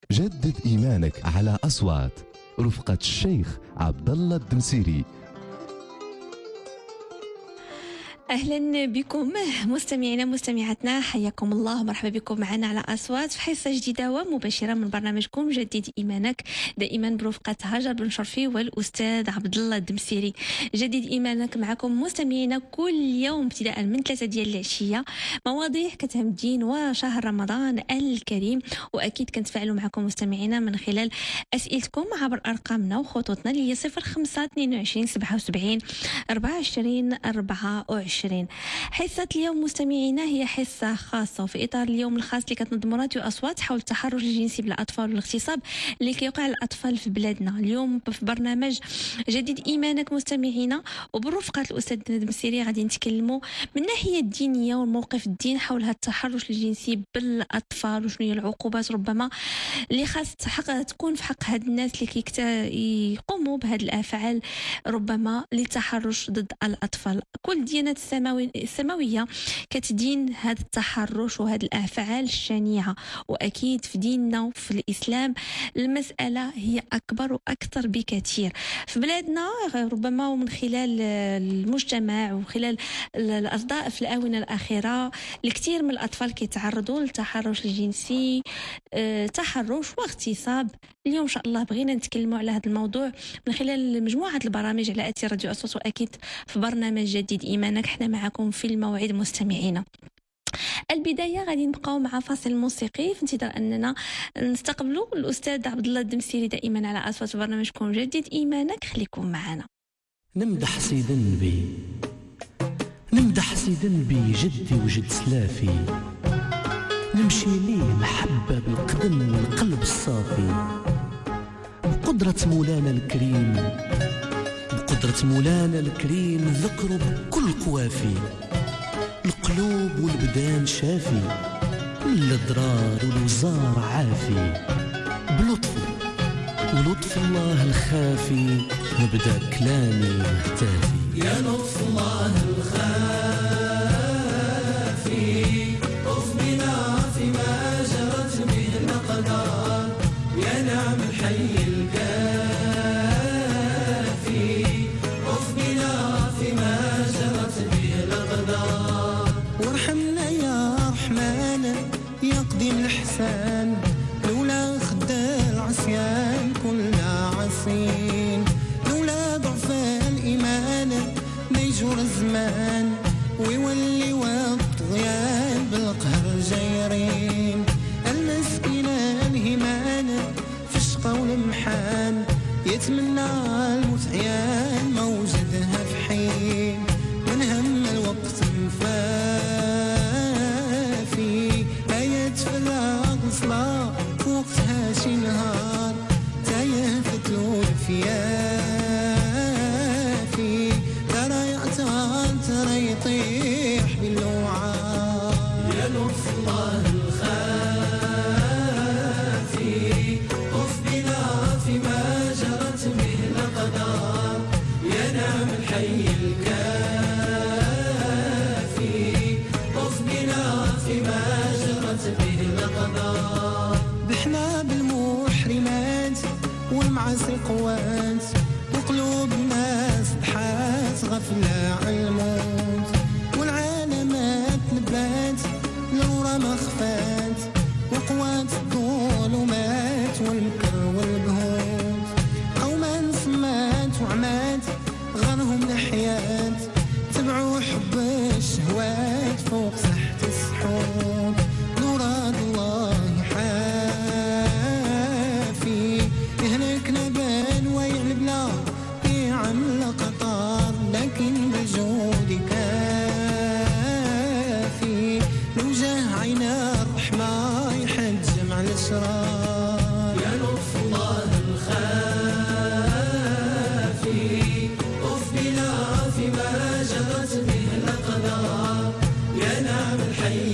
جدد إيمانك على أصوات رفقة الشيخ عبد الله الدمسيري. أهلا بكم مستمعينا مستمعاتنا، حياكم الله ومرحبا بكم معنا على أصوات في حصة جديدة ومباشرة من برنامجكم جدد إيمانك، دائما برفقة هاجر بن شرفي والأستاذ عبد الله الدمسيري. جدد إيمانك معكم مستمعينا كل يوم ابتداء من 3 ديال العشية، مواضيع كتهم الدين وشهر رمضان الكريم، وأكيد كنتفاعلوا معكم مستمعينا من خلال أسئلتكم عبر أرقامنا وخطوطنا اللي هي 05 22 77 24 24. حصة اليوم مستمعينا هي حصة خاصة، وفي إطار اليوم الخاص اللي كتنظم راديو أصوات حول التحرش الجنسي بالأطفال والاغتصاب اللي كيوقع للأطفال في بلادنا. اليوم في برنامج جديد إيمانك مستمعينا وبرفقة الأستاذ الدمسيري غادي نتكلموا من الناحية الدينية والموقف الدين حول هذا التحرش الجنسي بالأطفال، وشنو هي العقوبات ربما اللي خاص تكون في حق هاد الناس اللي يقوموا بهذه الأفعال ربما للتحرش ضد الأطفال. كل الديانات السماوية كتدين هذا التحرش وهذه الأفعال الشنيعة، وأكيد في ديننا وفي الإسلام المسألة هي أكبر وأكثر بكثير في بلادنا ربما، ومن خلال المجتمع وخلال الأصداء في الآونة الأخيرة الكثير من الأطفال كيتعرضوا للتحرش الجنسي، تحرش واغتصاب. اليوم إن شاء الله بغينا نتكلموا على هذا الموضوع من خلال مجموعة البرامج على أثير راديو أصوات، وأكيد في برنامج جديد إيمانك احنا معكم في الموعد مستمعينا. البداية غادي نبقاو مع فاصل موسيقي في انتظار أننا نستقبلوا الأستاذ عبد الله الدمسيري دائما على أصوات برنامجكم جديد إيمانك. خليكم معنا. نمدح سيد النبي، نمدح سيد النبي جدي وجد سلافي، نمشي ليه محبة بالقدم والقلب الصافي، بقدرة مولانا الكريم، بقدرة مولانا الكريم ذكره بكل قوافي، القلوب والبدان شافي، من الأضرار والوزار عافي، بلطفه ولطف الله الخافي نبدأ كلامي مهتافي. يا لطف الله الخافي طف بنا فيما جرت به الأقدار، يا نعم الحي الكافي طف بنا فيما جرت به الأقدار، وارحمنا يا رحمن يا قديم الإحسان، لولا خدا العصيان كلنا عاصين، لولا ضعف الإيمان ما يجور الزمان ويولي والطغيان بالقهر جايرين، المسكينة الهيمان في الشقا والمحان يتمنى الموت عيان موجدها في حين، من هم الوقت مفافي آيات فراغ صلاة وقتها شي نهار تايه فتلو الفيافي، ترى يعتال ترى يطيح باللوعات. يا لطف الله الخافي طف بنا فيما جرت به الأقدار، يا نعم الحي الكافي طف بنا فيما جرت به الأقدار، بحنا بالمحرمات والمعاصي قوات، وقلوب الناس ضحات غفلة عن الموت، والعالمات نبات لورا ما خفات، وقوات الظلمات والمكر والبهوت، قوما صمات وعمات غنهم الحياة، تبعوا حب الشهوات فوق سحت السحوت، نوراد الله حافي يهلك نبان ويعلبنا يعمل قطار، لكن بالجود كافي، لو جاه عينا الرحمة يحجم على الأشرار. يا لطف الله الخافي طف بنا فيما جرت به الأقدار، يا نعم الحي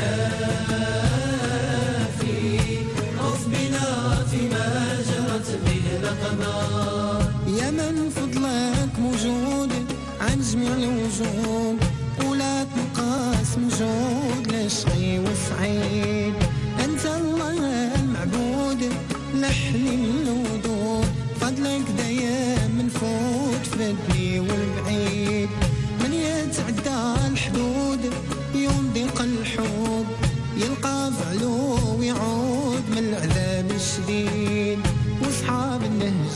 الكافي طف بنا فيما جرت به الأقدار، يا من فضلك موجود عن جميع الوجود، ولا تنقاس من جود لشقي وسعيد، أنت الله المعبود محلي الودود فضلك دايما فوت فدني والبعيد من يتعدى الحدود يوم ضيق الحوض يلقى فعلو ويعود من العذاب الشديد واصحاب النهج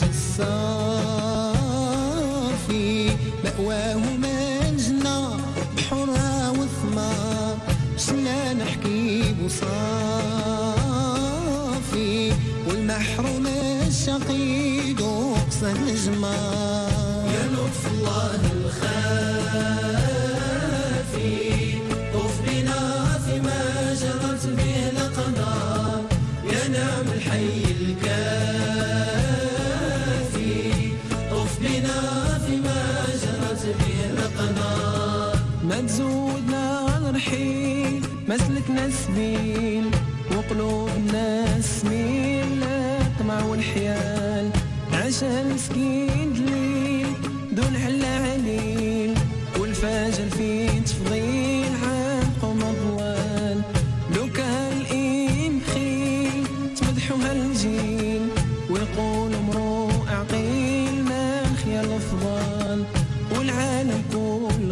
الصافي مأواهم الجنة بحرها وثمار شنا نحكي بصافي والمحروم الشقي دوقصة الجمار يا لطف الله الخافي طف بنا فيما جرت به الأقدار يا نعم الحي الكافي طف بنا فيما جرت به الأقدار ما تزودنا نرحيل مسلكنا سبيل وقلوبنا سميل الطمع والحيال عشان مسكين دليل دون حل عليل والفجر فيه تفضيل عانقو مضوال لو كان الإيم بخيل تمدحوها الجيل ويقولوا مروء عقيل ما خيال الأفضال والعالم كل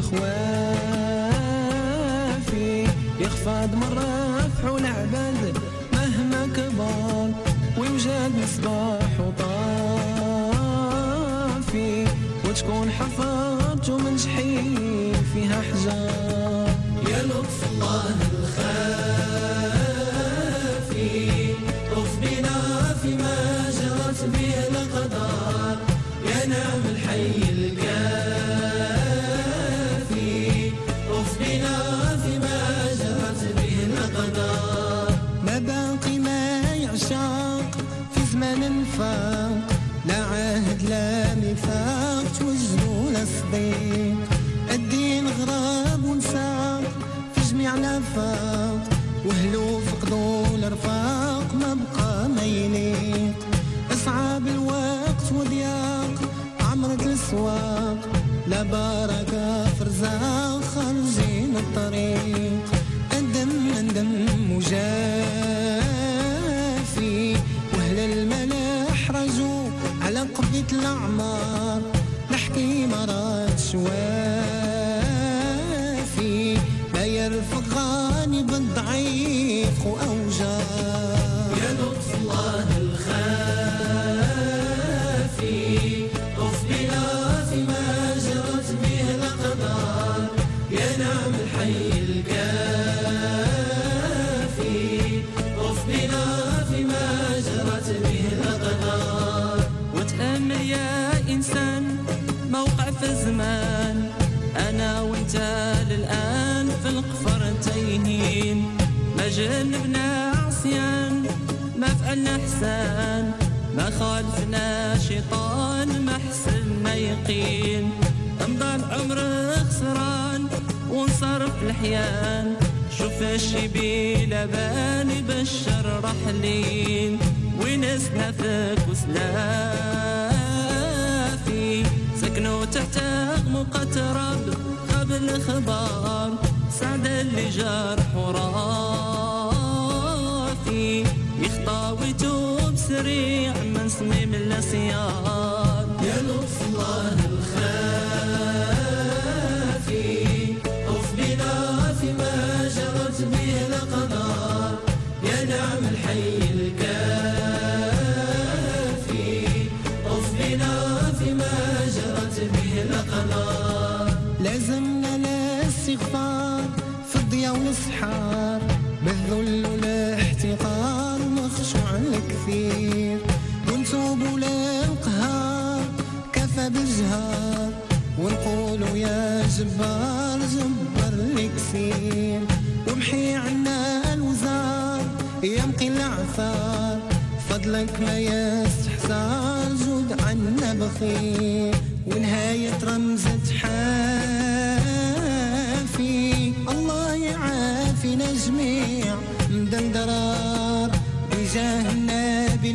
خوافي يخفض مرة فحول عباد مهما كبر ويوجد مصباح وطافي وتكون حفرت ومن شحيل فيها حجار يا لطف الله الخافي طف بنا فيما جرت به الأقدار يا نعم الحي الكافي طف بنا فيما جرت به الأقدار ما باقي ما يعشاق في زمان انفاق لا عهد لا ميثاق توجدوا لا صديق الدين غراب ونساق في جميع الافاق وهلو فقدوا الرفاق ما بقى ما يليق اصعاب الوقت وضياق عمرت الاسواق لا بركه في رزاق خارجين الطريق اندم مجافي واهل الملاح رجوا على قبة الاعمار نحكي مرات شوافي لا يرفق غاني بالضعيف واوجار يا لطف الله الخافي طف بنا فيما جرت به الأقدار يا نعم الحي الكافي طف بنا فيما جرت به الأقدار وتأمل يا إنسان موقع في الزمان أنا وانت للآن في القفر تايهين ما جنبنا عصيان ما فعلنا حسان ما خالفنا شيطان ما حسنا يقين امضى العمر خسران ونصرف الحيان شوف الشبي لبان بشر رحلين ونسنا فيك وسلافي سكنوا تحت غمقة رب قبل خبار سعد اللي جرح ورافي يخطى ويتوب سريع من صميم الاسيار يا لطف الله الخافي طف بنا فيما جرت به الأقدار يا نعم الحي الكافي طف بنا فيما جرت به الأقدار لازمنا الاستغفار في الضياء والسحار بالذل والاحتقار مخشوع الكثير ونتوبوا للقهار كفى بالجهار ونقولوا يا جبار جبر الكثير ومحي عنا الوزار يمقي العثار فضلك ما يستحسار جود عنا بخير ونهاية رمزة حافي الله يعافينا جميع مدن درار بجاه النبي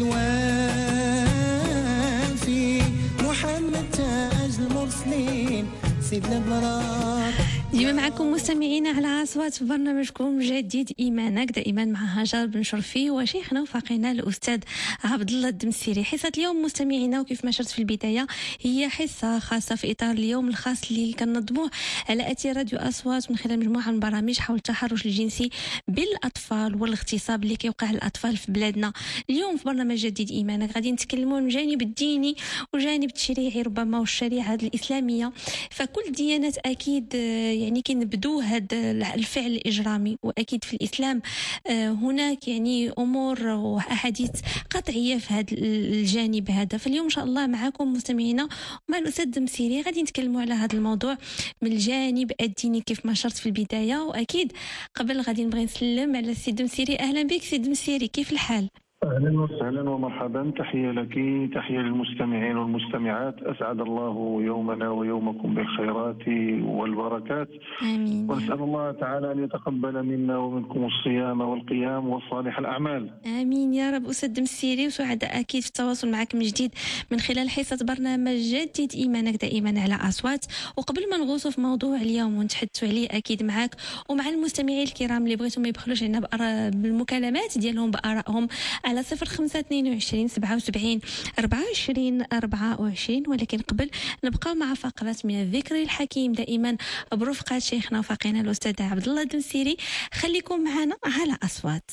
الوافي محمد تاج المرسلين سيد الابرار ديما معكم مستمعين على أصوات في برنامجكم جديد إيمانك، دائما مع هاجر بن شرفي وشيخنا وفقينا الأستاذ عبد الله الدمسيري. حصة اليوم مستمعينا وكيف ما شرت في البداية هي حصة خاصة في إطار اليوم الخاص اللي كننظموه على أثير راديو أصوات من خلال مجموعة من البرامج حول التحرش الجنسي بالأطفال والاغتصاب اللي كيوقع للأطفال في بلادنا. اليوم في برنامج جديد إيمانك غادي نتكلموا عن الجانب الديني والجانب التشريعي ربما والشريعة الإسلامية. فكل ديانات أكيد يعني كنبدو هذا الفعل الإجرامي، وأكيد في الإسلام هناك يعني أمور وأحاديث قطعية في هذا الجانب هذا. فاليوم إن شاء الله معكم مستمعينا مع الأستاذ دمسيري غادي نتكلموا على هذا الموضوع من الجانب الديني كيف ما شرت في البداية. وأكيد قبل غادي نبغي نسلم على السي دمسيري. أهلا بك سي دمسيري، كيف الحال؟ أهلا وسهلا ومرحبا، تحية لك، تحية للمستمعين والمستمعات. أسعد الله يومنا ويومكم بالخيرات والبركات. آمين. ونسأل الله تعالى أن يتقبل منا ومنكم الصيام والقيام وصالح الأعمال. آمين يا رب. أستاذ دمسيري وسعداء أكيد في التواصل معك من جديد من خلال حصة برنامج جديد إيمانك دائما على أصوات. وقبل ما نغوصوا في موضوع اليوم ونتحدثوا عليه أكيد معك ومع المستمعين الكرام اللي بغيتوا ما يبخلوش علينا بالمكالمات ديالهم بآرائهم على 0522 77 24 24. ولكن قبل نبقى مع فقرة من الذكر الحكيم دائما برفقة شيخنا وفقينا الأستاذ عبد الله الدمسيري. خليكم معنا على أصوات.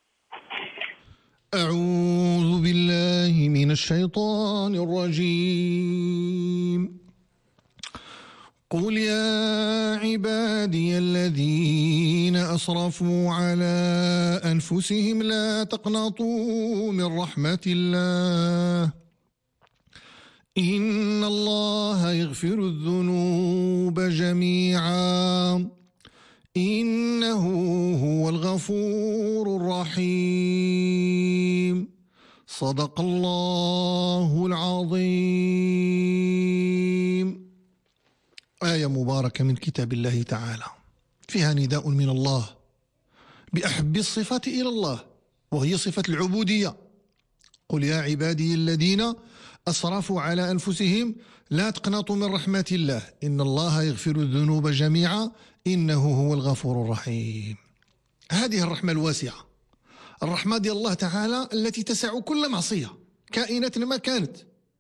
أعوذ بالله من الشيطان الرجيم. قل يا عبادي الذين أسرفوا على أنفسهم لا تقنطوا من رحمة الله إن الله يغفر الذنوب جميعا إنه هو الغفور الرحيم. صدق الله العظيم. آية مباركة من كتاب الله تعالى فيها نداء من الله بأحب الصفات إلى الله وهي صفة العبودية. قل يا عبادي الذين أسرفوا على أنفسهم لا تقنطوا من رحمة الله إن الله يغفر الذنوب جميعا إنه هو الغفور الرحيم. هذه الرحمة الواسعة، الرحمة دي الله تعالى التي تسع كل معصية كائنة ما كانت،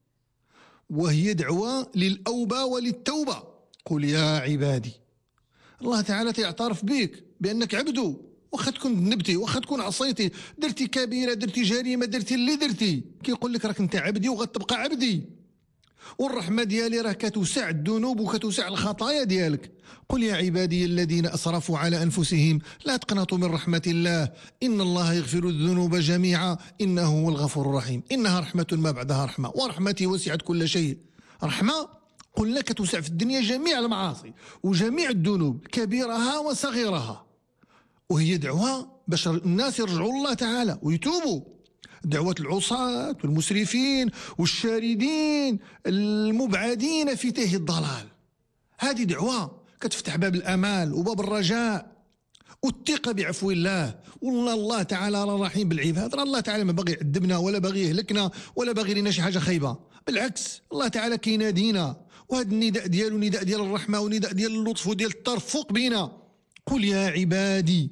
وهي دعوة للأوبة وللتوبة. قل يا عبادي، الله تعالى يعترف بك بأنك عبده، واخا تكون ذنبتي واخا تكون عصيتي درتي كبيرة درتي جريمة درتي اللي درتي، كيقول لك راك انت عبدي وغتبقى عبدي. والرحمة ديالي راه كتوسع الذنوب وكتوسع الخطايا ديالك. قل يا عبادي الذين أسرفوا على أنفسهم لا تقنطوا من رحمة الله إن الله يغفر الذنوب جميعا إنه هو الغفور الرحيم. إنها رحمة ما بعدها رحمة، ورحمتي وسعت كل شيء. رحمة قلنا كتوسع في الدنيا جميع المعاصي وجميع الذنوب كبيرها وصغيرها، وهي دعوة باش الناس يرجعوا الله تعالى ويتوبوا. دعوة العصاة والمسرفين والشاردين المبعدين في تيه الضلال، هذه دعوة كتفتح باب الأمال وباب الرجاء والثقة بعفو الله. والله الله تعالى رحيم بالعباد، الله تعالى ما باغي يعذبنا ولا باغي يهلكنا ولا باغي لنا شي حاجة خايبة، بالعكس الله تعالى كينادينا، وهذا النداء ديالو نداء ديال الرحمة ونداء ديال اللطف وديال الترفق بينا. قل يا عبادي،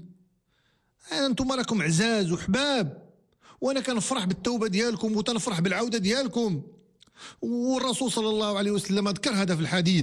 أنتم راكم عزاز وحباب، وانا كنفرح بالتوبه ديالكم وتنفرح بالعوده ديالكم. والرسول صلى الله عليه وسلم ذكر هذا في الحديث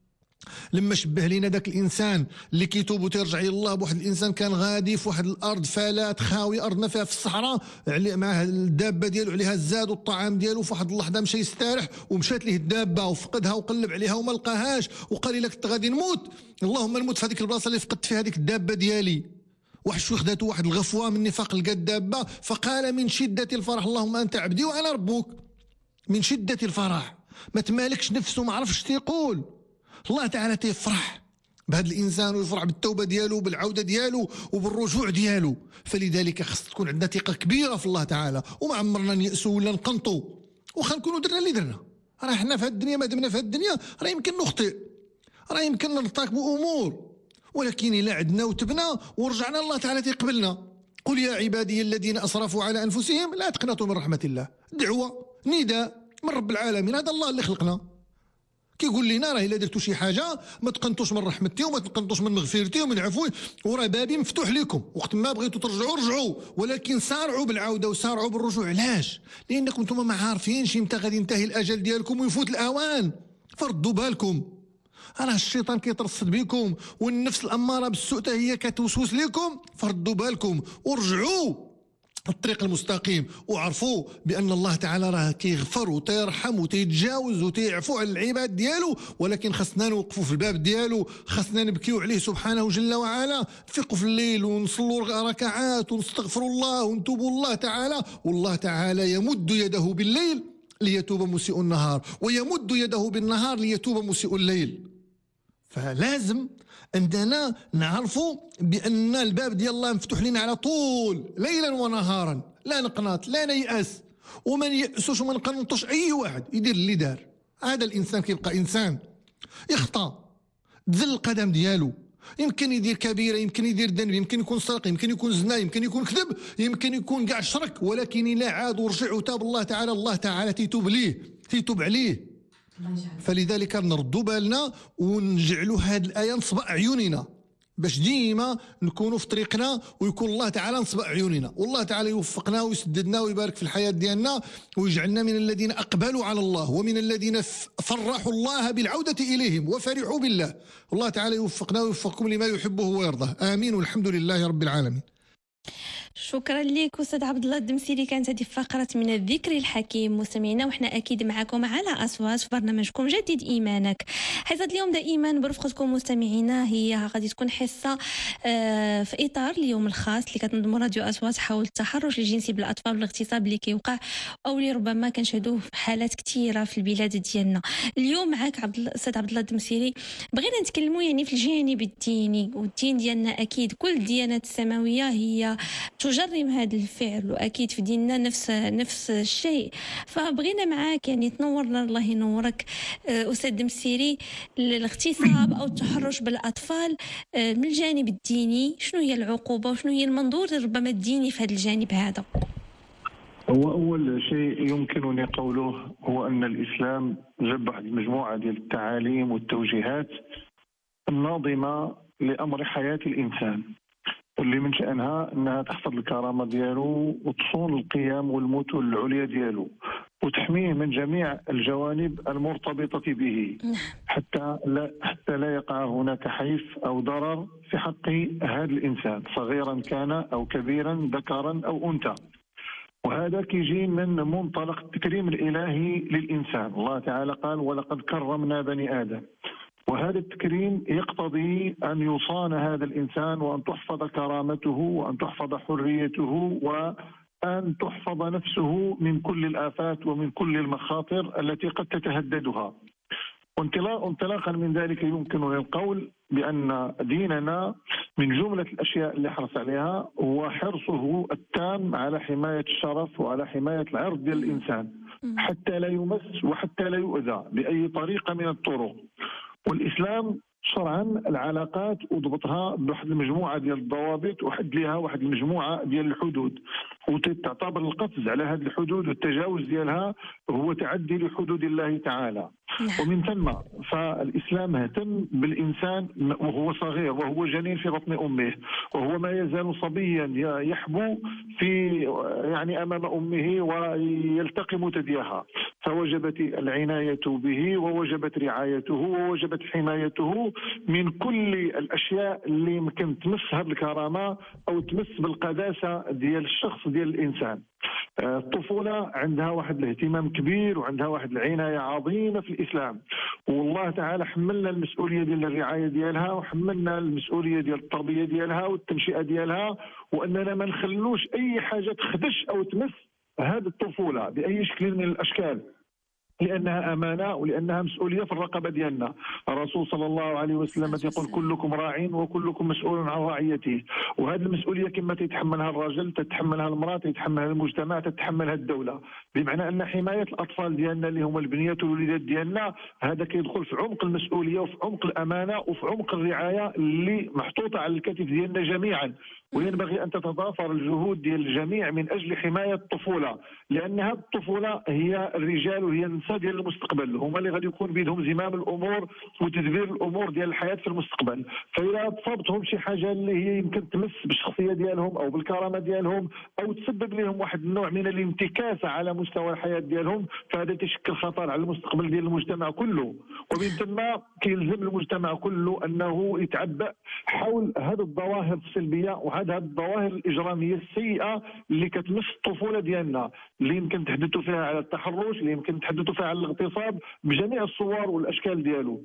لما شبه لنا ذاك الانسان اللي كيتوب وترجع الى الله بواحد الانسان كان غادي في واحد الارض فلات خاوي، ارض ما فيها في الصحراء، معاه الدابه ديالو عليها الزاد والطعام ديالو، في واحد اللحظه مشى يستريح ومشات ليه الدابه وفقدها وقلب عليها وما لقاهاش وقال لك انت غادي نموت، اللهم نموت في هذيك البلاصه اللي فقدت فيها هذيك الدابه ديالي. واحد شوي خداتو واحد الغفوه من نفاق لقى الدابه فقال من شده الفرح اللهم انت عبدي وانا ربك. من شده الفرح ما تمالكش نفسه، ما عرفش تيقول. الله تعالى تيفرح بهذا الانسان ويفرح بالتوبه ديالو بالعوده ديالو وبالرجوع ديالو. فلذلك خص تكون عندنا ثقه كبيره في الله تعالى، وما عمرنا نيأسوا ولا نقنطوا، وخا نكونوا درنا اللي درنا. راه حنا في هذه الدنيا ما دمنا في هذه الدنيا راه يمكن نخطئ، راه يمكن نرتكبوا امور، ولكن إلا عدنا وتبنا ورجعنا الله تعالى تيقبلنا. قل يا عبادي الذين أسرفوا على أنفسهم لا تقنطوا من رحمة الله. دعوة نداء من رب العالمين، هذا الله اللي خلقنا، كيقول لنا راه الا درتوا شي حاجه ما تقنطوش من رحمتي وما تقنطوش من مغفرتي ومن عفوي، وراه بابي مفتوح لكم، وقت ما بغيتوا ترجعوا رجعوا، ولكن سارعوا بالعوده وسارعوا بالرجوع. علاش؟ لانكم نتوما ما عارفينش امتى غادي ينتهي الاجل ديالكم ويفوت الاوان، فردوا بالكم. راه الشيطان كيترصد بكم والنفس الاماره بالسوء حتى هي كتوسوس لكم، فردوا بالكم ورجعوا الطريق المستقيم، وعرفوا بان الله تعالى راه كيغفر وتيرحم وتيتجاوز وتيعفو على العباد ديالو، ولكن خصنا نوقفوا في الباب ديالو، خصنا نبكيو عليه سبحانه جل وعلا، نفيقوا في الليل ونصلوا ركعات ونستغفروا الله ونتوبوا الله تعالى، والله تعالى يمد يده بالليل ليتوب مسيء النهار، ويمد يده بالنهار ليتوب مسيء الليل. فلازم عندنا نعرفوا بأن الباب ديال الله مفتوح لنا على طول ليلا ونهارا، لا نقنط لا نيأس وما نيأسوش وما نقنطوش. أي واحد يدير اللي دار، هذا الإنسان كيبقى إنسان، يخطأ، تزل القدم ديالو، يمكن يدير كبيرة، يمكن يدير ذنب، يمكن يكون سرق، يمكن يكون زنا، يمكن يكون كذب، يمكن يكون كاع شرك، ولكن إلا عاد ورجع وتاب الله تعالى، الله تعالى تيتوب ليه، تيتوب عليه. فلذلك نردوا بالنا ونجعلوا هذه الآية نصب أعيننا باش ديما نكونوا في طريقنا، ويكون الله تعالى نصب أعيننا، والله تعالى يوفقنا ويسددنا ويبارك في الحياة ديالنا، ويجعلنا من الذين أقبلوا على الله ومن الذين فرحوا الله بالعودة إليهم وفرحوا بالله. والله تعالى يوفقنا ويوفقكم لما يحبه ويرضاه، آمين، والحمد لله رب العالمين. شكرا لك استاذ عبد الله الدمسيري. كانت هذه فقره من الذكر الحكيم مستمعينا، وحنا اكيد معكم على اصوات في برنامجكم جدد ايمانك. حصه اليوم دائما برفقتكم مستمعينا هي غادي تكون حصه في اطار اليوم الخاص اللي كتنظم راديو اصوات حول التحرش الجنسي بالاطفال والاغتصاب اللي كيوقع او اللي ربما كنشهدوه في حالات كثيره في البلاد ديالنا. اليوم معك استاذ عبد الله الدمسيري بغينا نتكلموا يعني في الجانب الديني، والدين ديالنا اكيد كل الديانات السماويه هي تجرم هذا الفعل، واكيد في ديننا نفس الشيء. فبغينا معاك يعني تنورنا، الله ينورك استاذ دمسيري، الاغتصاب او التحرش بالاطفال من الجانب الديني، شنو هي العقوبه وشنو هي المنظور ربما الديني في هذا الجانب هذا؟ هو أول شيء يمكنني قوله هو أن الإسلام جاب واحد المجموعة ديال التعاليم والتوجيهات الناظمة لأمر حياة الإنسان، واللي من شأنها أنها تحفظ الكرامة ديالو وتصون القيم والمثل العليا ديالو وتحميه من جميع الجوانب المرتبطة به، حتى لا يقع هناك حيف أو ضرر في حق هذا الإنسان صغيرا كان أو كبيرا، ذكرا أو أنثى. وهذا كيجي من منطلق التكريم الإلهي للإنسان. الله تعالى قال ولقد كرمنا بني آدم، وهذا التكريم يقتضي أن يصان هذا الإنسان وأن تحفظ كرامته وأن تحفظ حريته وأن تحفظ نفسه من كل الآفات ومن كل المخاطر التي قد تتهددها. وانطلاقا من ذلك يمكن القول بأن ديننا من جملة الأشياء اللي حرص عليها هو حرصه التام على حماية الشرف وعلى حماية العرض ديال الإنسان حتى لا يمس وحتى لا يؤذى بأي طريقة من الطرق. والإسلام شرعا العلاقات وضبطها بواحد المجموعة ديال الضوابط وحد لها واحد المجموعة ديال الحدود، وتعتبر القفز على هذه الحدود والتجاوز ديالها هو تعدي لحدود الله تعالى. ومن ثم فالإسلام اهتم بالإنسان وهو صغير وهو جنين في بطن أمه، وهو ما يزال صبيا يحبو في يعني أمام أمه ويلتقم ثديها، فوجبت العناية به ووجبت رعايته ووجبت حمايته من كل الأشياء اللي يمكن تمس هذه الكرامة أو تمس بالقداسة ديال الشخص ديال الإنسان. الطفولة عندها واحد الاهتمام كبير وعندها واحد العناية عظيمة في الإسلام، والله تعالى حملنا المسؤولية ديال الرعاية ديالها وحملنا المسؤولية ديال التربية ديالها والتنشئة ديالها، وأننا ما نخلوش أي حاجة تخدش أو تمس هذه الطفولة بأي شكل من الأشكال، لأنها أمانة ولأنها مسؤولية في الرقبة ديالنا. الرسول صلى الله عليه وسلم يقول كلكم راع وكلكم مسؤول عن رعيته، وهذه المسؤولية كما تتحملها الرجل تتحملها المرأة تتحملها المجتمع تتحملها الدولة، بمعنى أن حماية الأطفال ديالنا اللي هم البنيات والوليدات ديالنا هذا كيدخل في عمق المسؤولية وفي عمق الأمانة وفي عمق الرعاية اللي محطوطة على الكتف ديالنا جميعا، وينبغي أن تتضافر الجهود ديال الجميع من أجل حماية الطفولة، لأن هذه الطفولة هي الرجال وهي النساء ديال المستقبل، هما اللي غادي يكون بيدهم زمام الأمور وتدبير الأمور ديال الحياة في المستقبل. فإذا تصابتهم شي حاجة اللي هي يمكن تمس بالشخصية ديالهم أو بالكرامة ديالهم أو تسبب لهم واحد النوع من الانتكاسة على مستوى الحياة ديالهم، فهذا تشكل خطر على المستقبل ديال المجتمع كله، ومن ثم كيلزم المجتمع كله أنه يتعبأ حول هذه الظواهر السلبية وهذه الظواهر الإجرامية السيئة اللي كتمس الطفولة ديالنا، اللي يمكن تحدثوا فيها على التحرش، اللي يمكن تحدثوا فيها على الاغتصاب بجميع الصور والأشكال ديالو.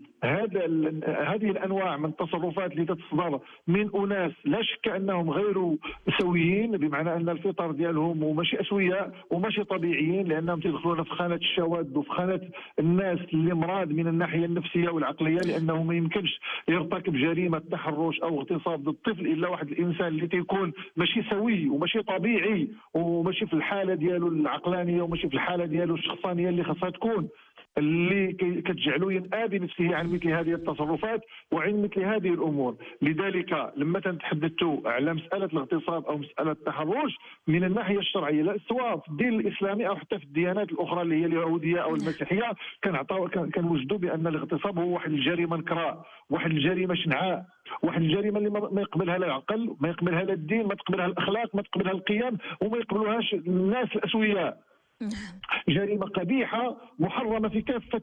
هذه الأنواع من التصرفات اللي تتصدر من أناس لا شك أنهم غير سويين، بمعنى أن الفطر ديالهم وماشي أسوياء وماشي طبيعيين، لأنهم تدخلون في خانة الشواذ وفي خانة الناس اللي مراد من الناحية النفسية والعقلية، لأنه ما يمكنش يرتكب جريمة تحرش أو اغتصاب للطفل إلا واحد الإنسان اللي تيكون ماشي سوي وماشي طبيعي وماشي في الحالة ديالو العقلانية وماشي في الحالة ديالو الشخصانية اللي خاصها تكون، اللي كتجعلو ينأى بنفسه عن مثل هذه التصرفات وعن مثل هذه الأمور. لذلك لما تحدثت على مسألة الاغتصاب أو مسألة التحرش من الناحية الشرعية، لا سواء في الدين الإسلامي أو حتى في الديانات الأخرى اللي هي اليهودية أو المسيحية، كنوجدوا بأن الاغتصاب هو واحد الجريمة نكراء، واحد الجريمة شنعاء، واحد الجريمة اللي ما يقبلها لا العقل، ما يقبلها لا الدين، ما تقبلها الأخلاق، ما تقبلها القيم، وما يقبلوهاش الناس الأسوياء. جريمة قبيحة محرمة في كافة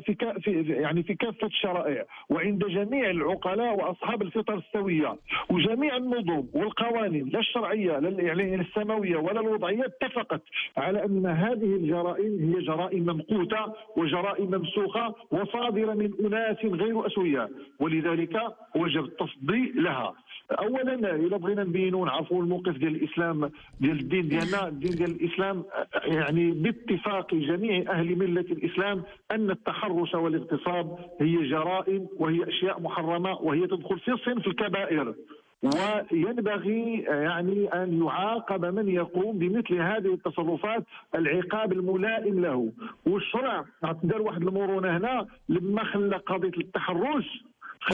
في كافة الشرائع وعند جميع العقلاء وأصحاب الفطر السوية، وجميع النظم والقوانين لا الشرعية لا يعني السماوية ولا الوضعية اتفقت على أن هذه الجرائم هي جرائم ممقوتة وجرائم ممسوخة وصادرة من أناس غير أسوياء، ولذلك وجب التصدي لها. اولا الا بغينا نبينوا ونعرفوا الموقف ديال الاسلام ديال الدين ديالنا، الدين ديال الاسلام يعني باتفاق جميع اهل مله الاسلام ان التحرش والاغتصاب هي جرائم وهي اشياء محرمه وهي تدخل في صنف الكبائر، وينبغي يعني ان يعاقب من يقوم بمثل هذه التصرفات العقاب الملائم له. والشرع دار واحد المرونه هنا لما خلى قضيه التحرش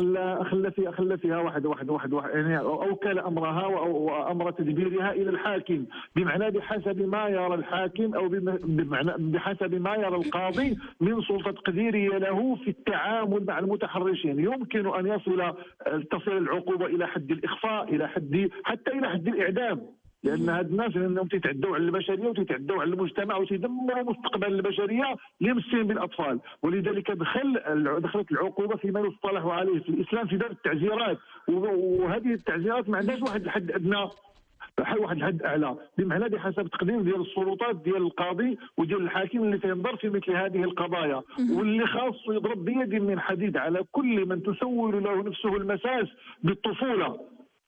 خلى فيها واحد يعني اوكل امرها وامر تدبيرها الى الحاكم، بمعنى بحسب ما يرى الحاكم او بمعنى بحسب ما يرى القاضي من سلطه تقديريه له في التعامل مع المتحرشين. يمكن ان تصل العقوبه الى حد الاخفاء، الى حد حتى الى حد الاعدام، لان هاد الناس انهم تيتعدوا على البشريه وتيتعدوا على المجتمع وتيدمروا مستقبل البشريه لمسين بالاطفال. ولذلك دخلت العقوبه فيما يصطلح عليه في الاسلام في باب التعزيرات، وهذه التعزيرات ما عندهاش واحد الحد ادنى واحد الحد اعلى، بمعنى بحسب تقدير ديال السلطات ديال القاضي وديال الحاكم اللي تينظر في مثل هذه القضايا، واللي خاص يضرب بيد من حديد على كل من تسول له نفسه المساس بالطفوله.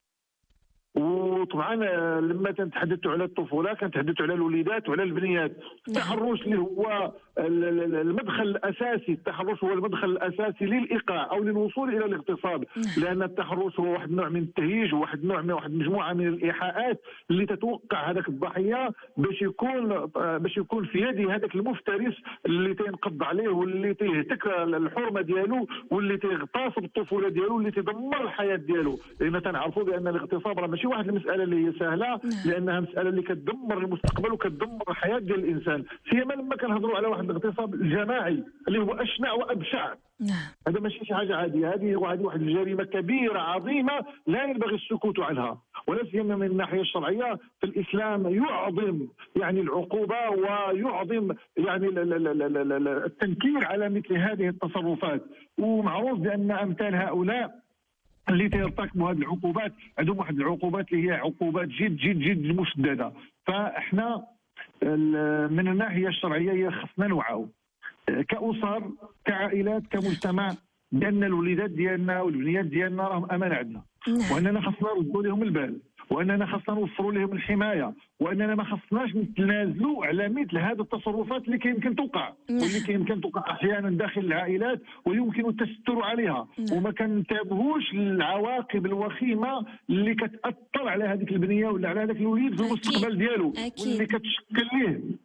وطبعا لما تنتحدثوا على الطفوله كنتحدثوا على الوليدات وعلى البنيات. التحرش اللي هو المدخل الاساسي، التحرش هو المدخل الاساسي للايقاع او للوصول الى الاغتصاب، لان التحرش هو واحد النوع من التهييج وواحد مجموعه من الايحاءات اللي تتوقع هذاك الضحيه باش يكون في يد هذاك المفترس اللي تينقض عليه واللي تيهتك الحرمه ديالو واللي تيغتصب الطفوله ديالو واللي تدمر الحياه ديالو. لان تنعرفوا بان الاغتصاب راه ماشي واحد المساله اللي هي سهله، لانها مساله اللي كتدمر المستقبل وكتدمر الحياه ديال الانسان، سيما لما كنهضروا على واحد الاغتصاب الجماعي اللي هو اشنع وابشع. هذا ماشي شي حاجه عاديه، هذه واحد الجريمه كبيره عظيمه لا ينبغي السكوت عنها، ولا سيما من الناحيه الشرعيه. فالاسلام يعظم يعني العقوبه ويعظم يعني التنكير على مثل هذه التصرفات، ومعروف بان امثال هؤلاء اللي تيرتكبوا هذه العقوبات عندهم واحد العقوبات اللي هي عقوبات جد جد جد مشدده. فاحنا من الناحيه الشرعيه خصنا نوعوا كأسر كعائلات كمجتمع بان الوليدات ديالنا والبنيات ديالنا راهم امانه عندنا، واننا خصنا نردوا لهم البال، واننا خصنا نوفروا لهم الحمايه، واننا ما خصناش نتنازلوا على مثل هذه التصرفات اللي كيمكن توقع واللي كيمكن توقع احيانا داخل العائلات ويمكن التستر عليها، وما كنتابعوش العواقب الوخيمه اللي كتاثر على هذيك البنيه ولا على هذاك الوليد في المستقبل ديالو، واللي كتشكل ليه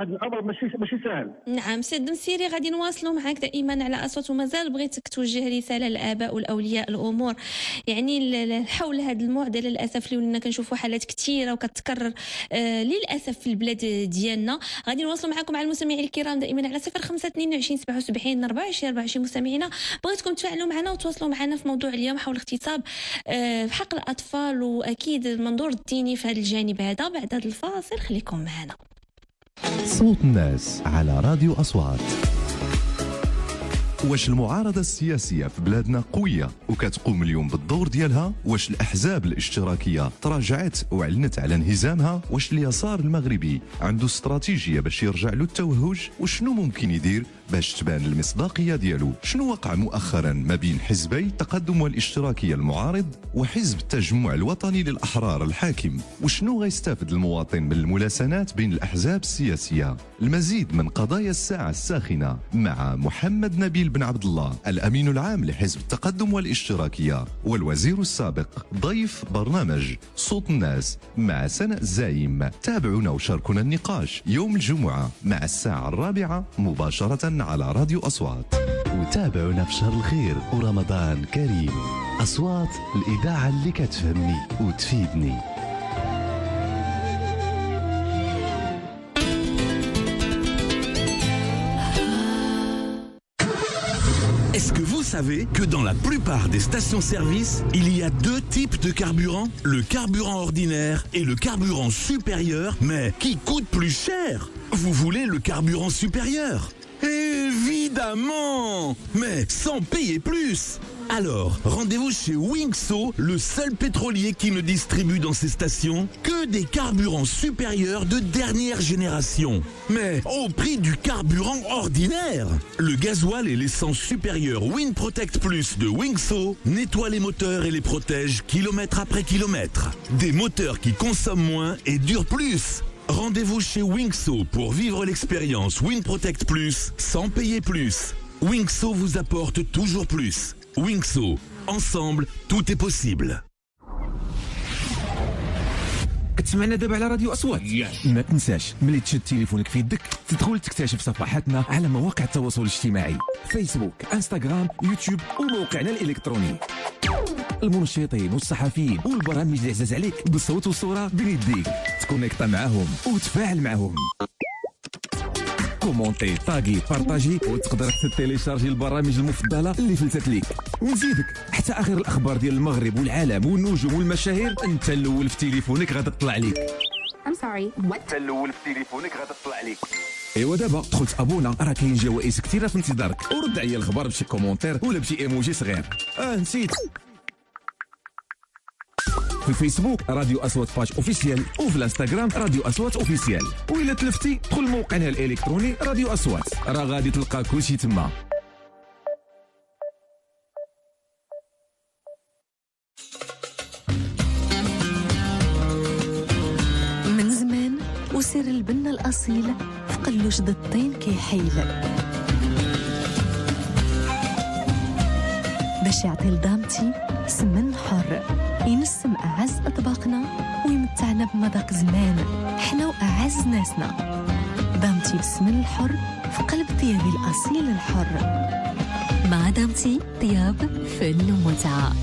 واحد الامر ماشي سهل. نعم سي الدمسيري، غادي نواصلوا معك دائما على اصوات، ومازال بغيتك توجه رساله للاباء والاولياء الامور يعني حول هذه المعضله للاسف اللي ولينا كنشوفوا حالات كثيره وكتكرر للاسف في البلاد ديالنا. غادي نواصلوا معكم على المستمعين الكرام دائما على 0522 77 24 مستمعينا. بغيتكم تفاعلوا معنا وتواصلوا معنا في موضوع اليوم حول اغتصاب في حق الاطفال، واكيد المنظور الديني في هذا الجانب هذا. بعد هذا الفاصل خليكم معنا. صوت الناس على راديو أصوات. واش المعارضة السياسية في بلادنا قوية وكتقوم اليوم بالدور ديالها؟ واش الأحزاب الاشتراكية تراجعت وعلنت على انهزامها؟ واش اليسار المغربي عنده استراتيجية باش يرجع له التوهج؟ وشنو ممكن يدير باش تبان المصداقية ديالو؟ شنو وقع مؤخرا ما بين حزبي التقدم والاشتراكية المعارض وحزب التجمع الوطني للأحرار الحاكم؟ وشنو غيستافد المواطن من الملاسنات بين الأحزاب السياسية؟ المزيد من قضايا الساعة الساخنة مع محمد نبيل بن عبد الله، الأمين العام لحزب التقدم والاشتراكية والوزير السابق، ضيف برنامج صوت الناس مع سناء الزايم. تابعونا وشاركونا النقاش يوم الجمعة مع الساعة 4 مباشرة على راديو أصوات. وتابعونا في شهر الخير ورمضان كريم. أصوات، الإذاعة اللي كتفهمني وتفيدني. Est-ce que vous savez que dans la plupart des stations-service, il y a deux types de carburant, le carburant ordinaire et le carburant supérieur, mais qui coûte plus cher? Vous voulez le carburant supérieur? Évidemment! Mais sans payer plus! Alors, rendez-vous chez Wingso, le seul pétrolier qui ne distribue dans ses stations que des carburants supérieurs de dernière génération. Mais au prix du carburant ordinaire! Le gasoil et l'essence supérieure WinProtect Plus de Wingso nettoient les moteurs et les protègent kilomètre après kilomètre. Des moteurs qui consomment moins et durent plus. Rendez-vous chez Wingso pour vivre l'expérience WinProtect Plus sans payer plus. Wingso vous apporte toujours plus. Wingso, ensemble, tout est possible. كتسمعنا دابا على راديو أصوات. ما تنساش ملي تشد تليفونك في يدك تدخل تكتشف صفحاتنا على مواقع التواصل الاجتماعي، فيسبوك، انستغرام، يوتيوب وموقعنا الإلكتروني. المنشطين والصحفيين والبرامج اللي عزاز عليك بالصوت والصورة بين يديك، تكونيكتا معاهم وتفاعل معاهم. كومونتي، طاغي، بارطاجي، وتقدر تيليشارجي البرامج المفضله اللي فلتت ليك. ونزيدك حتى اخر الاخبار ديال المغرب والعالم والنجوم والمشاهير انت الاول في تليفونك غادا تطلع ليك. انت الاول في تليفونك غادا تطلع ليك. ايوا دابا دخل تابونا، راه كاين جوائز كثيره في انتظارك، ورد عليا الخبر بشي كومونتير ولا بشي ايموجي صغير. نسيت. في الفيسبوك راديو أصوات باج اوفيسيال، وفي الانستغرام راديو أصوات اوفيسيال، وإلا تلفتي دخل موقعنا الإلكتروني راديو أصوات، راه غادي تلقى كلشي تما. من زمان وسر البنة الأصيل في قلوش ضد الطين كيحيل، باش يعطي لدامتي سمن حر ينسم أعز أطباقنا ويمتعنا بمذاق زمان حنا وأعز ناسنا. دامتي بسمن الحر في قلب طيابي الأصيل الحر. مع دامتي طياب فن ومتعة.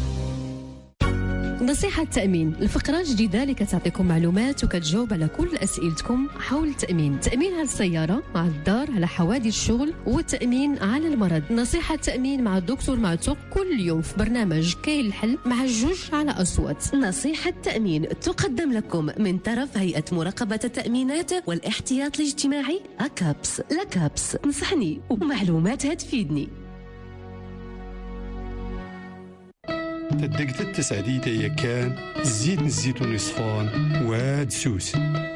نصيحة التأمين، الفقرة الجديدة اللي كتعطيكم معلومات وكتجاوب على كل أسئلتكم حول التأمين. تأمين على السيارة، مع الدار، على حوادث الشغل، والتأمين على المرض. نصيحة التأمين مع الدكتور معتوق كل يوم في برنامج كاين الحل مع الجوج على أصوات. نصيحة التأمين تقدم لكم من طرف هيئة مراقبة التأمينات والاحتياط الاجتماعي أكابس. لكابس نصحني ومعلوماتها تفيدني. تدقت التسعديد هي كان زيت الزيتون يصفان واد سوس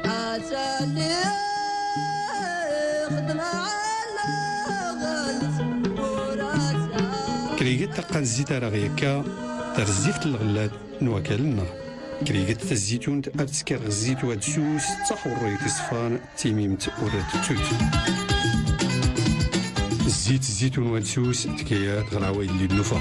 كريقت تقان الزيت رغيكا ترزيفت الغلاد نواكل النار كريقت الزيتون تسكر الزيت واد سوس تخور ريت يصفان تيميمت ورات توت زيت الزيتون واد سوس تكيات غراوي اللي النفا.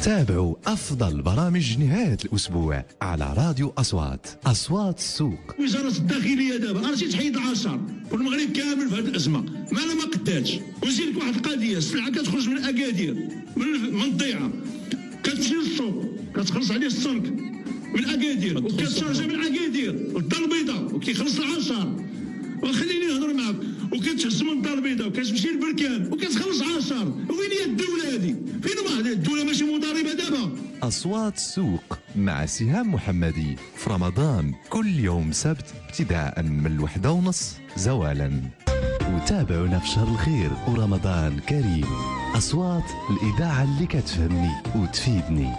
تابعوا أفضل برامج نهاية الأسبوع على راديو أصوات السوق. وزارة الداخلية دابا راه تحيد العشر والمغرب كامل في هذه الأزمة ما قداتش. وزيدك واحد القضية، السلعة كتخرج من أكادير من الضيعة كتمشي للسوق كتخلص عليه السنك من أكادير وكتشارجها من أكادير للدار البيضاء وكيخلص العشر. وخليني نهضر معاك، وكتهز من الدار البيضاء وكتمشي للبركان وكتخلص 10. وين هي الدولة هذه؟ فين هذه الدولة؟ ماشي مضاربة دابا. أصوات السوق مع سهام محمدي في رمضان كل يوم سبت ابتداء من 1:30 زوالا. وتابعونا في شهر الخير ورمضان كريم. أصوات الإذاعة اللي كتفهمني وتفيدني.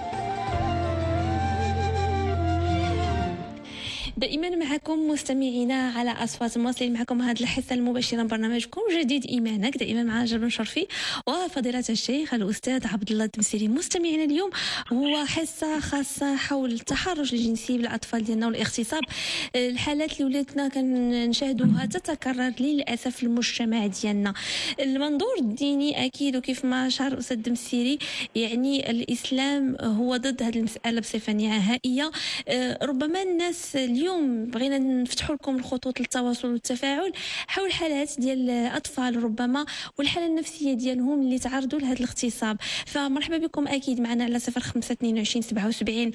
دائما معكم مستمعينا على اصوات، مواصلين معكم هذه الحصه المباشره من برنامجكم جديد ايمانك، دائما مع جابر شرفي وفضيله الشيخ الاستاذ عبد الله الدمسيري. مستمعينا اليوم هو حصه خاصه حول التحرش الجنسي بالاطفال ديالنا والاغتصاب. الحالات اللي ولاتنا كنشاهدوها تتكرر للاسف في المجتمع ديالنا. المنظور الديني اكيد وكيف ما شعر الاستاذ الدمسيري يعني الاسلام هو ضد هذه المساله بصفه نهائيه. ربما الناس اليوم بغينا نفتحوا لكم الخطوط للتواصل والتفاعل حول حالات ديال الاطفال ربما والحاله النفسيه ديالهم اللي تعرضوا لهذا الاغتصاب. فمرحبا بكم اكيد معنا على 0522 77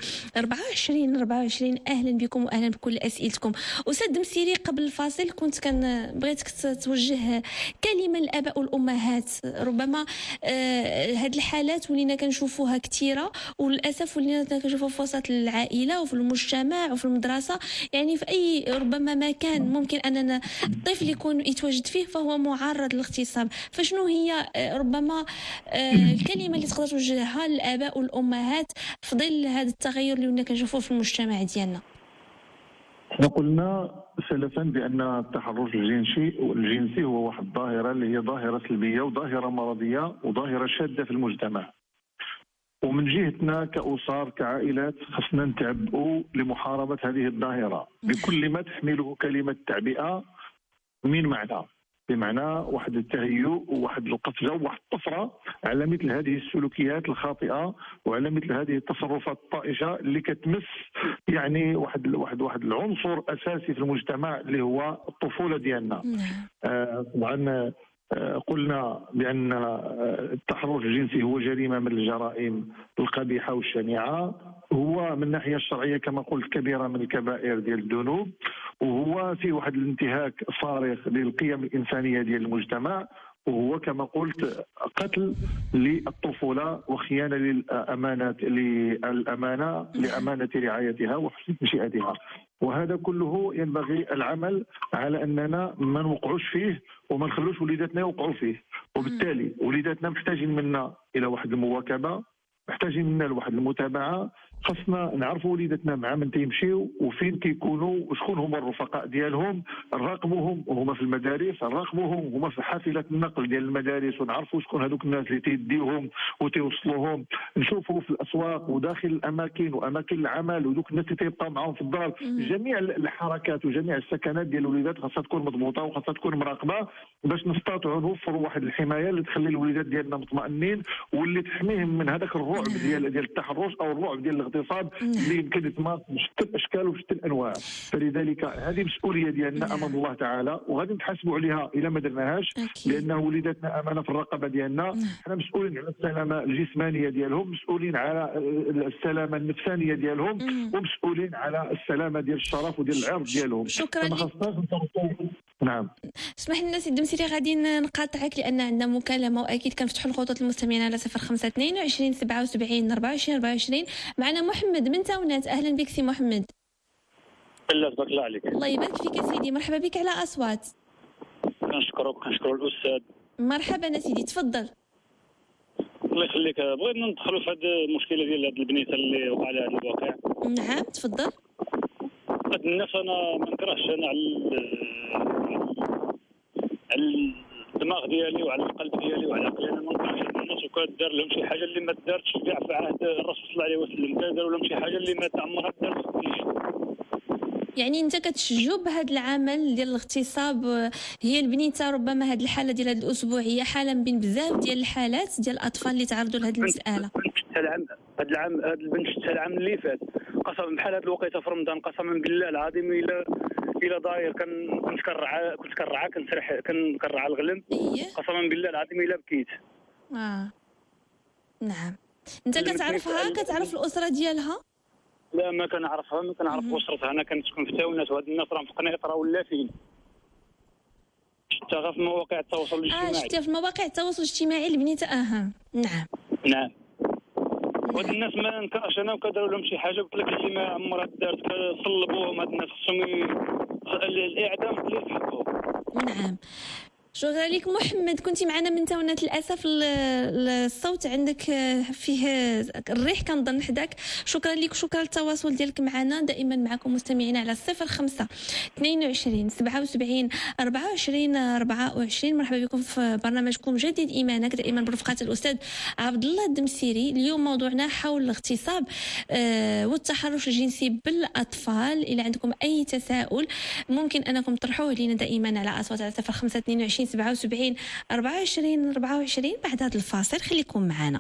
24. اهلا بكم واهلا بكل اسئلتكم. استاذ دمسيري، قبل الفاصل كنت بغيتك توجه كلمه للاباء والامهات. ربما هذه الحالات ولينا كنشوفوها كثيره وللاسف ولينا كنشوفوها في وسط العائله وفي المجتمع وفي المدرسه، يعني في اي ربما مكان ممكن اننا الطفل يكون يتواجد فيه فهو معرض للاغتصاب. فشنو هي ربما الكلمه اللي تقدر توجهها للاباء والامهات في ظل هذا التغير اللي كنشوفوه في المجتمع ديالنا؟ احنا قلنا سلفا بان التحرش الجنسي هو واحد الظاهره اللي هي ظاهره سلبيه وظاهره مرضيه وظاهره شاذه في المجتمع. ومن جهتنا كأسر كعائلات خصنا نتعبئوا لمحاربة هذه الظاهرة بكل ما تحمله كلمة التعبئة من معنى، بمعنى واحد التهيؤ وواحد القفزة وواحد الطفرة على مثل هذه السلوكيات الخاطئة وعلى مثل هذه التصرفات الطائشة اللي كتمس يعني واحد العنصر أساسي في المجتمع اللي هو الطفولة ديالنا. طبعا قلنا بأن التحرش الجنسي هو جريمة من الجرائم القبيحة والشنيعة، هو من الناحية الشرعية كما قلت كبيرة من الكبائر ديال الذنوب، وهو في واحد الانتهاك صارخ للقيم الإنسانية ديال المجتمع، وهو كما قلت قتل للطفولة وخيانة لأمانة رعايتها وحسن تنشئتها. وهذا كله ينبغي العمل على أننا ما نوقعوش فيه وما نخلوش وليداتنا يوقعوا فيه. وبالتالي وليداتنا محتاجين منا إلى واحد المواكبة، محتاجين منا لواحد المتابعة. خصنا نعرفوا وليداتنا مع من تيمشيو وفين كيكونوا وشكون هما الرفقاء ديالهم، نراقبوهم وهما في المدارس، نراقبوهم هما في حافلة النقل ديال المدارس ونعرفوا شكون هذوك الناس اللي تيديوهم وتيوصلوهم، نشوفوا في الأسواق وداخل الأماكن وأماكن العمل ودوك الناس اللي تيبقاو معاهم في الدار. جميع الحركات وجميع السكنات ديال الوليدات خاصها تكون مضبوطة وخاصها تكون مراقبة باش نستطيعوا نوفروا واحد الحماية اللي تخلي الوليدات ديالنا مطمئنين واللي تحميهم من هذاك الرعب ديال التحرش أو الرعب ديال الاغتصاب اللي يمكن يتمارس بشتى الاشكال وبشتى الانواع. فلذلك هذه مسؤوليه ديالنا امام الله تعالى وغادي نتحاسبوا عليها الا ما درناهاش، لان وليداتنا امانه في الرقبه ديالنا. حنا مسؤولين على السلامه الجسمانيه ديالهم، مسؤولين على السلامه النفسانيه ديالهم، ومسؤولين على السلامه ديال الشرف وديال العرض ديالهم. شكرا لك. نعم. اسمح لنا سي الدمسيري غادي نقاطعك لان عندنا مكالمه واكيد كنفتحوا الخطوط للمستمعين على 0522 77 24. معنا محمد من تاونات. اهلا بك سي محمد. الله تبارك الله عليك. الله يبارك فيك سيدي، مرحبا بك على اصوات. كنشكر الاستاذ. مرحبا سيدي، تفضل. الله يخليك. بغينا ندخلوا في هذه المشكله ديال هذه البنيته اللي وقع لها هذا الواقع. نعم تفضل. هاد الناس انا ما نكرهش انا على الدماغ ديالي وعلى القلب ديالي وعلى عقلي، انا ما نكرهش الناس وكدار لهم شي حاجه اللي ما دارتش كاع في عهد الرسول صلى الله عليه وسلم، داروا لهم شي حاجه اللي ما تعمرها دارت. يعني انت كتشجب بهذا العمل ديال الاغتصاب. هي البنيته ربما هذه الحاله ديال هذا الاسبوع هي حاله من بين بزاف ديال الحالات ديال الاطفال اللي تعرضوا لهذه المساله. هذا البنت شفتها العام اللي فات قسما بحال هذا الوقيته في رمضان قسما بالله العظيم الى داير كنت كنرعى كنسرح كنرعى الغلم قسما بالله العظيم الا بكيت. نعم. انت كتعرف الاسره ديالها؟ لا ما كنعرفها، ما كنعرف اسرتها. انا كنسكن في تاونات وهاد الناس راهم في قنيطره ولا فين. شفتها في مواقع التواصل الاجتماعي. شفتها في مواقع التواصل الاجتماعي البنيته. نعم. وهاد الناس ما نكرهش انا وكداروا لهم شي حاجه قلت لك اللي ما عمرها دارت كصلبوهم. هاد الناس خصهم الاعدام اللي يحقوا. نعم. شكرا لك محمد، كنتي معنا من تاونات. للاسف الصوت عندك فيه الريح كنظن حداك. شكرا لك وشكرا للتواصل ديالك معنا. دائما معكم مستمعين على 05 22 77 24 24. مرحبا بكم في برنامجكم جديد ايمانك، دائما برفقه الاستاذ عبد الله الدمسيري. اليوم موضوعنا حول الاغتصاب والتحرش الجنسي بالاطفال. الى عندكم اي تساؤل ممكن انكم تطرحوه لنا دائما على اصوات على 05 22 77 24 24. بعد هذا الفاصل خليكم معنا.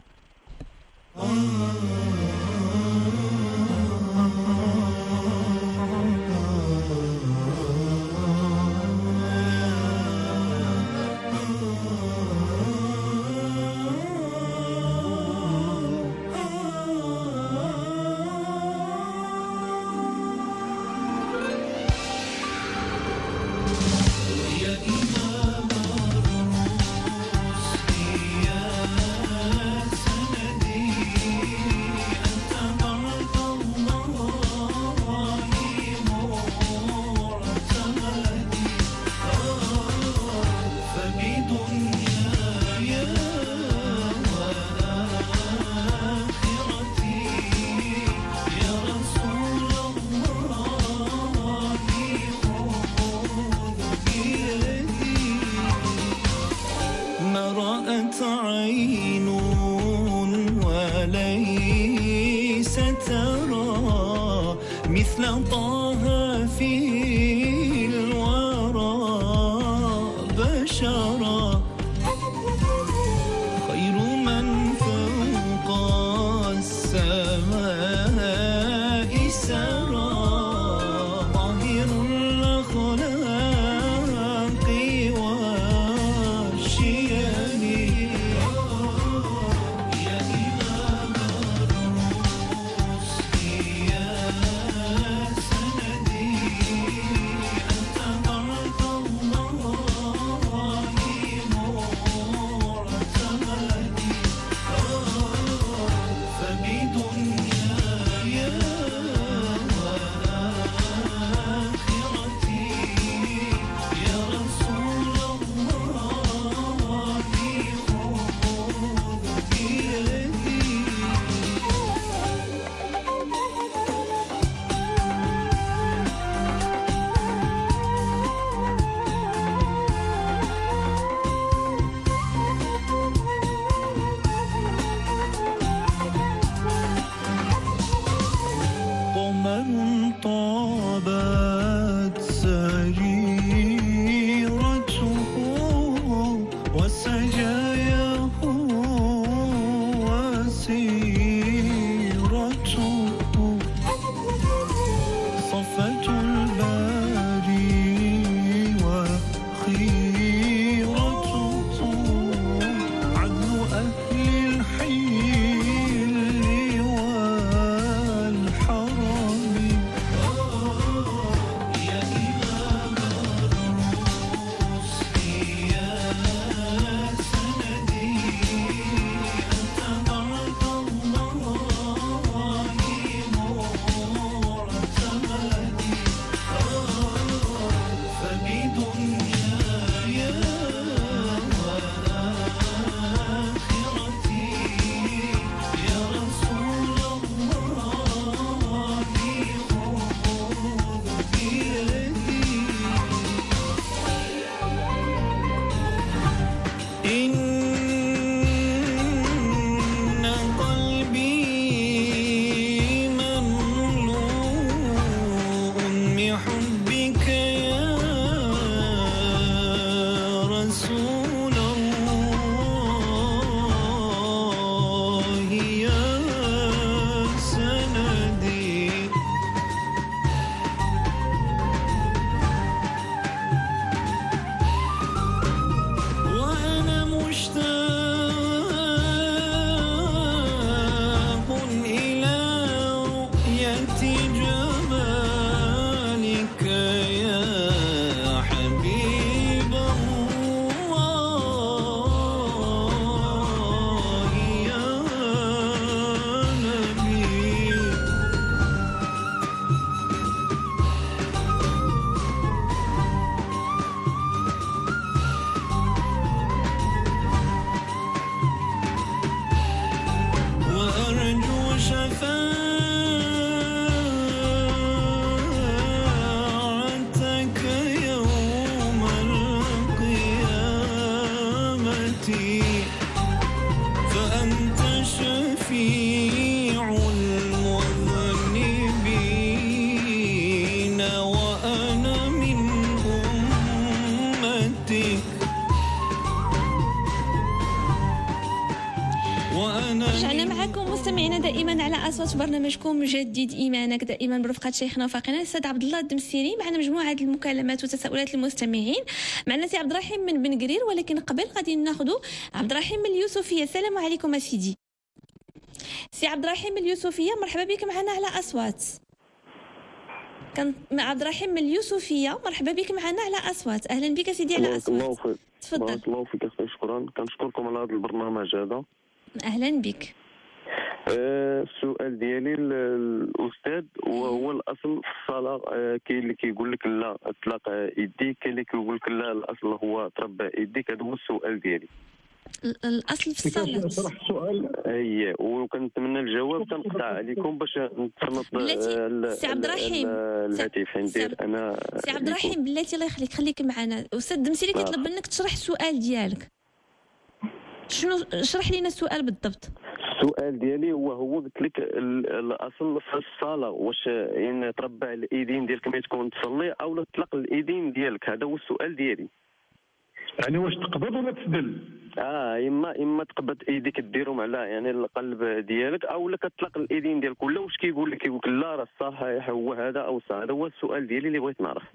اصوات في برنامجكم جدد ايمانك دائما برفقه شيخنا وفاقنا الاستاذ عبد الله الدمسيري. معنا مجموعه المكالمات وتساؤلات المستمعين. معنا سي عبد الرحيم من بن قرير، ولكن قبل غادي ناخذوا عبد الرحيم من اليوسفيه. السلام عليكم اسيدي. سي عبد الرحيم من اليوسفيه، مرحبا بك معنا على اصوات. كان عبد الرحيم من اليوسفيه، مرحبا بك معنا على اصوات. اهلا بك سيدي على اصوات. تفضل. بارك الله فيك اختي، شكرا. كنشكركم على هذا البرنامج هذا. اهلا بك. السؤال ديالي الاستاذ، وهو الاصل في الصلاه كاين اللي كيقول لك لا اطلاق يديك، كاين اللي كيقول لك لا الاصل هو تربع يديك. هذا هو السؤال ديالي. الاصل في الصلاه. اشرح السؤال. وكنتمنى الجواب. تنقطع عليكم باش نتسنط سي عبد الرحيم الهاتف ندير انا. سي عبد الرحيم بلاتي الله يخليك خليك معنا. استاذ دمسيري كيطلب منك تشرح السؤال ديالك. شنو اشرح لينا السؤال بالضبط؟ السؤال ديالي هو قلت لك الاصل في الصلاه واش يعني تربع الايدين ديالك ملي تكون تصلي او لا تطلق الايدين ديالك. هذا هو السؤال ديالي. يعني واش تقبض ولا تسدل؟ اما تقبض ايديك ديرهم على يعني القلب ديالك، او لا كتطلق الايدين ديالك. ولا واش كيقول لك لا راه الصحيح هو هذا او صح. هذا هو السؤال ديالي اللي بغيت نعرف.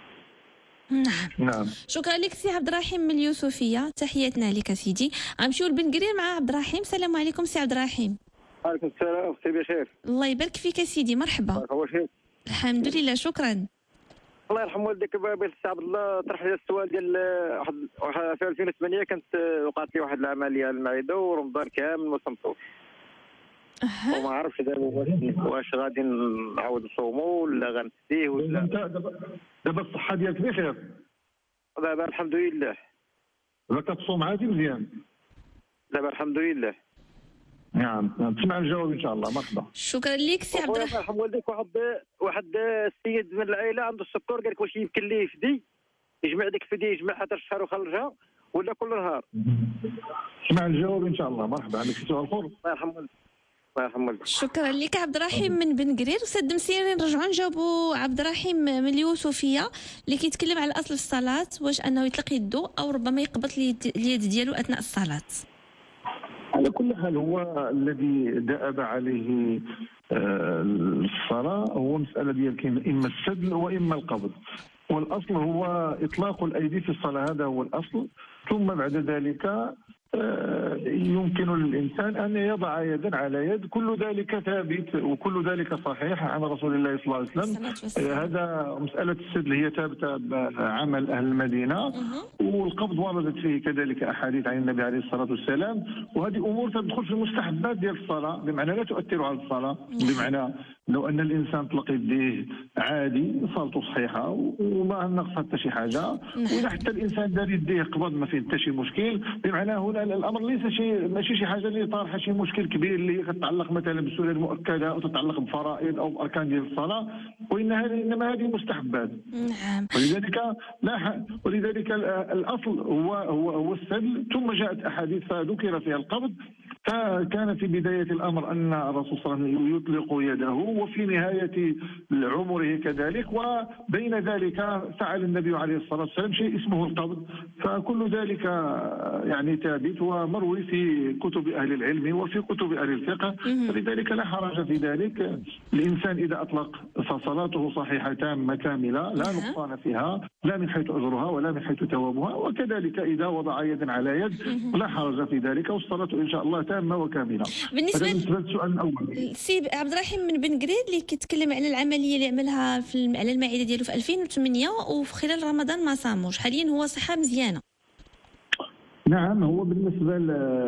نعم. شكرا لك سي عبد الرحيم من اليوسفيه، تحياتنا لك سيدي. غنمشيو لبن قرير مع عبد الرحيم. السلام عليكم سي عبد الرحيم. وعليكم السلام اختي بخير. الله يبارك فيك سيدي، مرحبا. الحمد لله شكرا. الله يرحم والديك بغيت السي عبد الله طرح لي السؤال ديال واحد في 2008 كانت وقعت لي واحد العمليه المعده ورمضان كامل ما صمتوش. وما عرفتش دابا واش غادي نعاود نصومو ولا غنسديه ولا. دابا الصحه ديالك بخير؟ دابا الحمد لله. دابا كتصوم عادي مزيان؟ دابا الحمد لله. نعم تسمع الجواب ان شاء الله. مرحبا. شكرا لك سي عبد الرحيم. الله يرحم والديك واحد السيد من العائله عنده السكر، قال لك واش يمكن ليه يفدي يجمع ديك الفديه يجمعها حتى الشهر ويخرجها ولا كل نهار؟ اسمع الجواب ان شاء الله. مرحبا. عندك سؤال اخر؟ الله يرحم والديك. الله يرحم والديك. شكرا لك عبد الرحيم من بن قرير. استاذ دمسيري نرجعوا نجاوبوا عبد الرحيم من اليوسفيه اللي كيتكلم على الاصل في الصلاه، واش انه يطلق يده او ربما يقبض اليد ديالو اثناء الصلاه. على كل حال هو الذي دأب عليه الصلاة هو مسألة ديال إما السدل وإما القبض، والأصل هو إطلاق الأيدي في الصلاة. هذا هو الأصل. ثم بعد ذلك يمكن للإنسان أن يضع يدا على يد. كل ذلك ثابت وكل ذلك صحيح عن رسول الله صلى الله عليه وسلم. هذا مسألة السدل هي ثابتة بعمل أهل المدينة، والقبض وردت فيه كذلك أحاديث عن النبي عليه الصلاة والسلام. وهذه أمور تدخل في المستحبات ديال الصلاة، بمعنى لا تؤثر على الصلاة. بمعنى لو أن الإنسان طلق يديه عادي صلاته صحيحة وما نقص حتى شي حاجة. وإذا حتى الإنسان دار يديه قبض ما فيه حتى شي مشكل. بمعنى هنا الامر ليس ماشي شي حاجه اللي طارحه شي مشكل كبير اللي كتعلق مثلا بالسنن المؤكده او تتعلق بفرائض او باركان ديال الصلاه، انما هذه مستحبات. نعم. ولذلك الاصل هو السدل. ثم جاءت احاديث فذكر فيها القبض، فكان في بدايه الامر ان الرسول صلى الله عليه وسلم يطلق يده، وفي نهايه عمره كذلك، وبين ذلك فعل النبي عليه الصلاه والسلام شيء اسمه القبض. فكل ذلك يعني ثابت ومروي في كتب اهل العلم وفي كتب اهل الفقه، فلذلك لا حرج في ذلك. الانسان اذا اطلق فصلاته صحيحه تامه كامله لا نقصان فيها، لا من حيث اجرها ولا من حيث ثوابها. وكذلك اذا وضع يدا على يد لا حرج في ذلك، والصلاه ان شاء الله تامه وكامله. بالنسبه للسؤال الاول سي عبد الرحيم من بن قرير اللي كيتكلم على العمليه اللي عملها على المعده ديالو في 2008 وفي خلال رمضان ما صاموش، حاليا هو صحه مزيانه. نعم. هو بالنسبه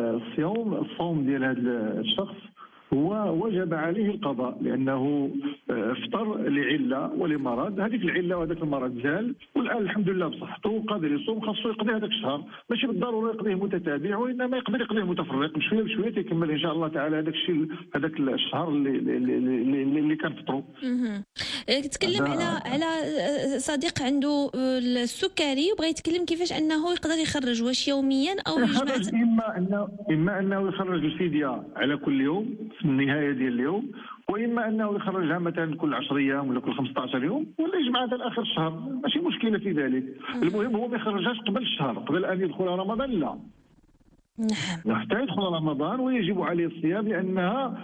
الصوم ديال هذا الشخص هو وجب عليه القضاء، لانه افطر لعله ولمرض. هذيك العله وهذاك المرض زال، والان الحمد لله بصحته قادر يصوم. خاصو يقضي هذاك الشهر، ماشي بالضروره يقضيه متتابع، وانما يقدر يقضيه متفرق بشويه بشويه تيكمل ان شاء الله تعالى هذاك الشيء هذاك الشهر اللي كان فطروا. تكلم على صديق عنده السكري وبغى يتكلم كيفاش انه يقدر يخرج، واش يوميا او يجمع؟ اما انه يخرج الفديه على كل يوم في النهايه ديال اليوم، واما انه يخرجها مثلا كل 10 ايام ولا كل 15 يوم، ولا يجمعها حتى اخر الشهر، ماشي مشكله في ذلك. المهم هو ما يخرجهاش قبل الشهر، قبل ان يدخل رمضان لا. حتى يدخل رمضان ويجب عليه الصيام، لأنها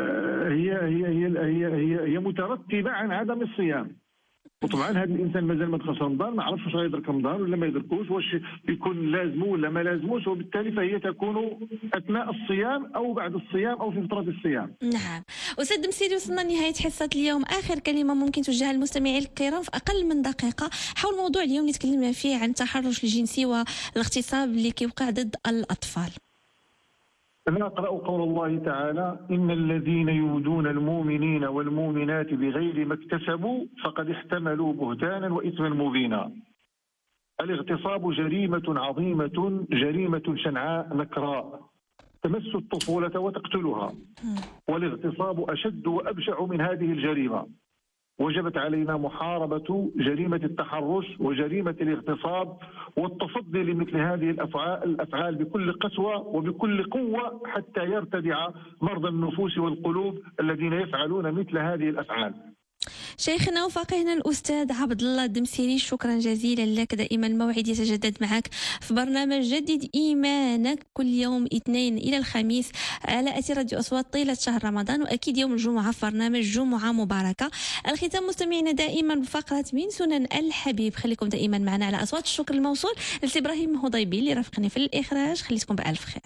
هي مترتبة عن عدم الصيام. وطبعا هذا الانسان مازال ما دخلش رمضان، ما عرفش واش غيدرك رمضان ولا ما يدركوش، واش يكون لازمه ولا ما لازموش، وبالتالي فهي تكون اثناء الصيام او بعد الصيام او في فتره الصيام. نعم. استاذ مسيري، وصلنا لنهايه حصه اليوم. اخر كلمه ممكن توجهها للمستمعين الكرام في اقل من دقيقه حول موضوع اليوم اللي تكلمنا فيه عن التحرش الجنسي والاغتصاب اللي كيوقع ضد الاطفال. أنا أقرأ قول الله تعالى: إن الذين يؤذون المؤمنين والمؤمنات بغير ما اكتسبوا فقد احتملوا بهتانا وإثما مبينا. الاغتصاب جريمة عظيمة، جريمة شنعاء نكراء تمس الطفولة وتقتلها، والاغتصاب أشد وأبشع من هذه الجريمة. وجبت علينا محاربة جريمة التحرش وجريمة الاغتصاب والتصدي لمثل هذه الأفعال بكل قسوة وبكل قوة حتى يرتدع مرضى النفوس والقلوب الذين يفعلون مثل هذه الأفعال. شيخنا وفقيهنا الأستاذ عبد الله الدمسيري، شكرا جزيلا لك. دائما الموعد يتجدد معك في برنامج جدد إيمانك كل يوم اثنين إلى الخميس على أثير راديو أصوات طيلة شهر رمضان، وأكيد يوم الجمعة في برنامج جمعة مباركة. الختام مستمعينا دائما بفقرة من سنن الحبيب. خليكم دائما معنا على أصوات. الشكر الموصول لسي إبراهيم هضيبي اللي رافقني في الإخراج. خليكم بألف خير.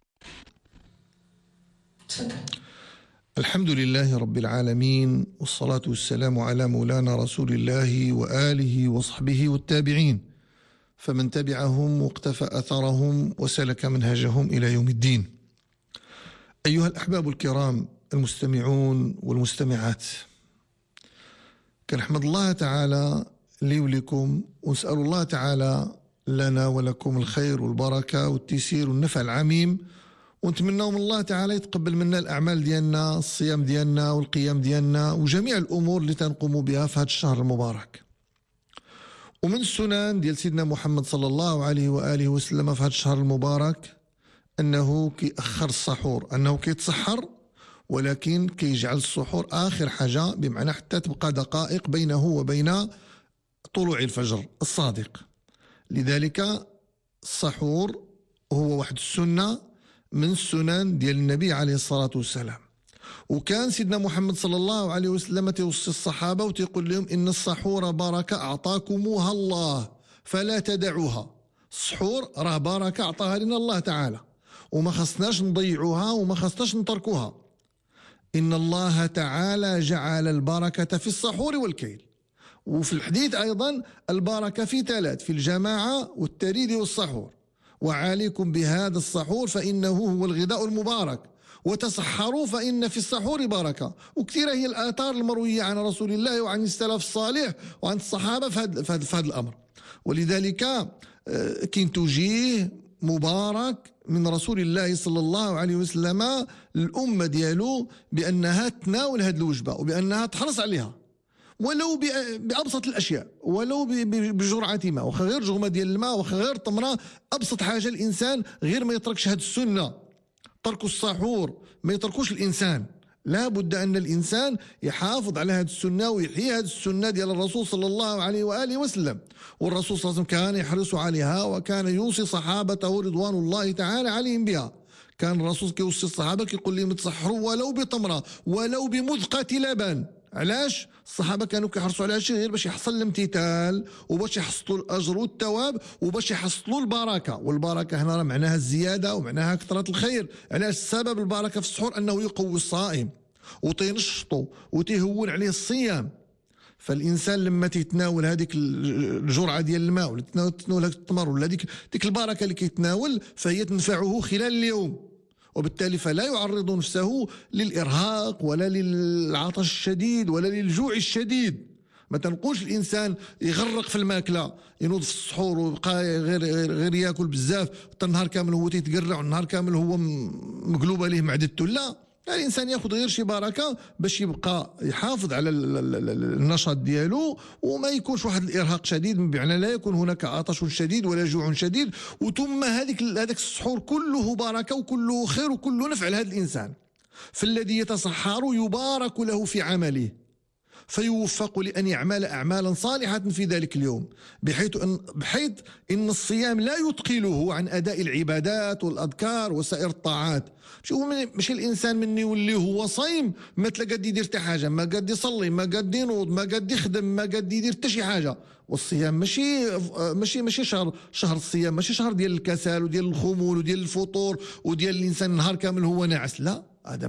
الحمد لله رب العالمين، والصلاة والسلام على مولانا رسول الله وآله وصحبه والتابعين، فمن تبعهم واقتفى أثرهم وسلك منهجهم إلى يوم الدين. أيها الأحباب الكرام المستمعون والمستمعات، كنحمد الله تعالى لي ولكم، ونسأل الله تعالى لنا ولكم الخير والبركة والتيسير والنفع العميم، ونتمنى من الله تعالى يتقبل منا الأعمال ديالنا، الصيام ديالنا والقيام ديالنا وجميع الأمور اللي تنقوم بها في هذا الشهر المبارك. ومن السنن ديال سيدنا محمد صلى الله عليه وآله وسلم في هذا الشهر المبارك أنه كيأخر السحور، أنه كيتسحر ولكن كيجعل السحور آخر حاجة، بمعنى حتى تبقى دقائق بينه وبين طلوع الفجر الصادق. لذلك السحور هو واحد السنة من السنن ديال النبي عليه الصلاة والسلام. وكان سيدنا محمد صلى الله عليه وسلم توصي الصحابة وتيقول لهم: إن السحور بركة أعطاكموها الله فلا تدعوها. السحور راه بركة أعطاها لنا الله تعالى، وما خصناش نضيعوها وما خصناش نتركوها. إن الله تعالى جعل البركة في السحور والكيل. وفي الحديث أيضا البركة في ثلاث: في الجماعة والتريد والسحور. وعليكم بهذا السحور فإنه هو الغذاء المبارك، وتسحروا فإن في السحور بركة. وكثيرة هي الآثار المروية عن رسول الله وعن السلف الصالح وعن الصحابة في هذا الأمر. ولذلك كاين توجيه مبارك من رسول الله صلى الله عليه وسلم الأمة ديالو بأنها تناول هذه الوجبة وبأنها تحرص عليها، ولو بأبسط الأشياء، ولو بجرعة ماء، وخا غير جغمة ديال الماء، وخا غير تمرة. أبسط حاجة الإنسان غير ما يتركش هذه السنة. ترك السحور ما يتركوش الإنسان، لا بد أن الإنسان يحافظ على هذه السنة ويحيي هذه السنة ديال الرسول صلى الله عليه وآله وسلم. والرسول صلى الله عليه وسلم كان يحرص عليها، وكان يوصي صحابته رضوان الله تعالى عليهم بها. كان الرسول كيوصي الصحابة كيقول لهم تسحروا ولو بتمرة ولو بمذقة لبن. علاش؟ الصحابه كانوا كيحرصوا على شيء غير باش يحصل الامتثال وباش يحصلوا الاجر والثواب وباش يحصلوا البركه. والبركه هنا معناها الزياده ومعناها كثره الخير. علاش؟ سبب البركه في السحور انه يقوي الصائم وتينشطو وتيهون عليه الصيام. فالانسان لما تيتناول هذيك الجرعه ديال الماء ولا تتناول هذاك التمر ولا ديك البركه اللي كيتناول، فهي تنفعه خلال اليوم، وبالتالي فلا يعرض نفسه للإرهاق ولا للعطش الشديد ولا للجوع الشديد. ما تنقولش الإنسان يغرق في الماكلة، ينوض في السحور ويبقى غير ياكل بزاف، النهار كامل هو تيتقرع والنهار كامل هو مقلوبة ليه معدته. لا، الإنسان ياخذ غير شي بركة باش يبقى يحافظ على النشاط ديالو وما يكونش واحد الإرهاق شديد، بمعنى لا يكون هناك عطش شديد ولا جوع شديد. وثم هذاك السحور كله بركة وكله خير وكله نفع لهذا الإنسان. فالذي يتسحر يبارك له في عمله، فيوفق لأن يعمل أعمالا صالحة في ذلك اليوم، بحيث إن الصيام لا يثقله عن أداء العبادات والأذكار وسائر الطاعات. ماشي الإنسان من يولي هو صايم ما تلقى يدير حتى حاجة، ما قد يصلي، ما قد ينوض، ما قد يخدم، ما قد يدير حتى شي حاجة. والصيام ماشي شهر الصيام ماشي شهر ديال الكسل وديال الخمول وديال الفطور وديال الإنسان نهار كامل هو ناعس، لا، هذا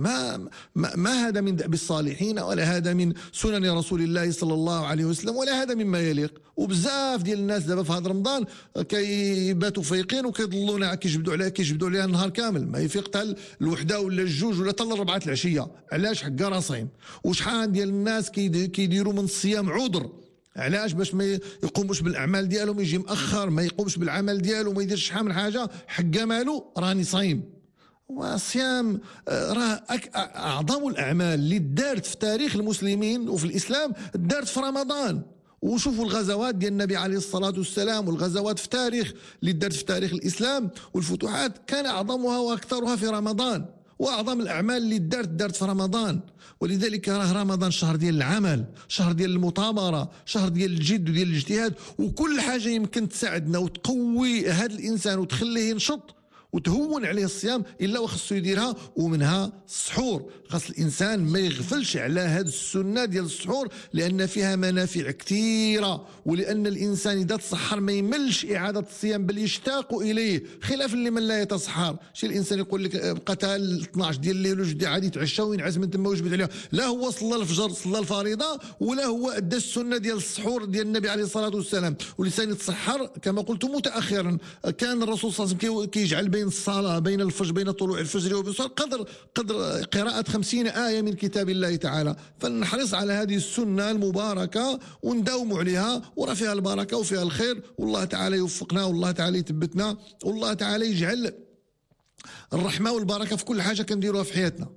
ما هذا من دأب الصالحين، ولا هذا من سنن رسول الله صلى الله عليه وسلم، ولا هذا مما يليق. وبزاف ديال الناس دابا في هذا رمضان كيباتوا فايقين وكيضلونا كيجبدوا عليها النهار كامل، ما يفيق حتى الوحده ولا الجوج ولا حتى الربعه العشيه. علاش؟ حكا راه صايم. وشحال ديال الناس كيديروا من الصيام عذر، علاش؟ باش ما يقوموش بالاعمال ديالهم، يجي مأخر ما يقومش بالعمل ديالو، ما يديرش شحال من حاجه، حكا مالو راني صايم. والصيام راه اعظم الاعمال اللي دارت في تاريخ المسلمين وفي الاسلام دارت في رمضان. وشوفوا الغزوات ديال النبي عليه الصلاه والسلام والغزوات في تاريخ اللي دارت في تاريخ الاسلام والفتوحات كان اعظمها واكثرها في رمضان، واعظم الاعمال اللي دارت في رمضان. ولذلك راه رمضان شهر ديال العمل، شهر ديال المثابره، شهر ديال الجد وديال الاجتهاد، وكل حاجه يمكن تساعدنا وتقوي هذا الانسان وتخليه ينشط وتهون عليه الصيام الا وخصو يديرها. ومنها السحور، خاص الانسان ما يغفلش على هذه السنه ديال السحور، لان فيها منافع كثيره، ولان الانسان اذا تسحر ما يملش اعاده الصيام بل يشتاق اليه، خلاف لمن لا يتسحر. شي الانسان يقول لك بقى حتى 12 ديال الليل وجدي عادي يتعشى وينعس من تما ويجبد عليها، لا هو صلى الفجر صلى الفريضه ولا هو ادى السنه ديال السحور ديال النبي عليه الصلاه والسلام. والانسان يتسحر كما قلت متاخرا. كان الرسول صلى الله عليه وسلم كيجعل بين الصلاة بين الفجر بين طلوع الفجر وبين قدر قراءة 50 آية من كتاب الله تعالى. فنحرص على هذه السنة المباركة ونداوم عليها، ورا فيها البركة وفيها الخير، والله تعالى يوفقنا، والله تعالى يثبتنا، والله تعالى يجعل الرحمة والبركة في كل حاجة كنديروها في حياتنا.